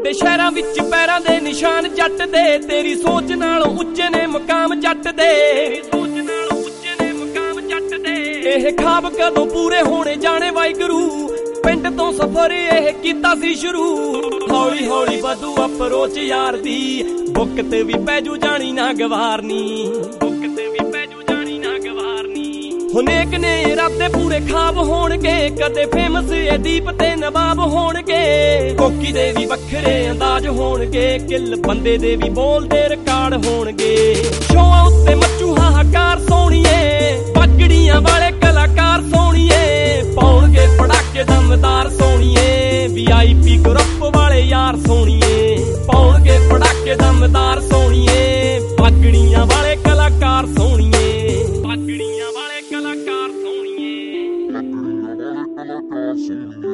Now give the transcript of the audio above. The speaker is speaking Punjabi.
ਵੱਡੇ ਸ਼ਹਿਰਾਂ ਵਿੱਚ ਪੈਰਾਂ ਦੇ ਨਿਸ਼ਾਨ ਜੱਟ ਦੇ, ਤੇਰੀ ਸੋਚ ਨਾਲੋਂ ਉੱਚੇ ਨੇ ਮਕਾਮ ਜੱਟ ਦੇ, ਇਹ ਖਾਬ ਕਦੋਂ ਪੂਰੇ ਹੋਣੇ ਜਾਣੇ ਵਾਹਿਗੁਰੂ। ਪਿੰਡ ਤੋਂ ਸਫ਼ਰ ਇਹ ਕੀਤਾ ਸੀ ਸ਼ੁਰੂ, ਹੌਲੀ ਹੌਲੀ ਵਧੂ ਅਪਰੋਚ ਯਾਰ ਦੀ, ਬੁੱਕ ਤੇ ਵੀ ਪੈਜੂ ਜਾਣੀ ਨਾ ਗਵਾਰਨੀ, ਬੁੱਕ ਤੇ ਵੀ ਪੈਜੂ ਜਾਣੀ ਨਾ ਗਵਾਰਨੀ। ਹੁਨੇਕ ਨੇ ਇਰਾਦੇ ਪੂਰੇ ਖਾਬ ਹੋਣਗੇ, ਕਦੇ ਫੇਮਸ ਇਹ ਦੀਪ ਤੇ ਨਵਾਬ ਹੋਣਗੇ, ਕੋਕੀ ਦੇ ਵੀ ਵੱਖਰੇ ਅੰਦਾਜ਼ ਹੋਣਗੇ, ਕਿੱਲ ਬੰਦੇ ਦੇ ਵੀ ਬੋਲਦੇ ਰਿਕਾਰਡ ਹੋਣਗੇ। ਸ਼ੋਆਂ ਉੱਤੇ ਮੱਚੂ ਹਾਹਾਕਾਰ ਸੋਹਣੀਏ, ਪਗੜੀਆਂ ਵਾਲੇ ਕਲਾਕਾਰ ਸੋਹਣੀਏ, ਪਾਉਣਗੇ ਪੜਾਕੇ ਦਮਦਾਰ ਸੋਹਣੀਏ, VIP ਗਰੁੱਪ ਵਾਲੇ ਯਾਰ ਸੋਹਣੀਏ, ਪਾਉਣਗੇ ਪੜਾਕੇ ਦਮਦਾਰ ਸੋਹਣੀਏ, ਪਗੜੀਆਂ ਵਾਲੇ ਕਲਾਕਾਰ ਸੋਹਣੀਏ, ਪਗੜੀਆਂ ਵਾਲੇ ਕਲਾਕਾਰ ਸੋਹਣੀਏ।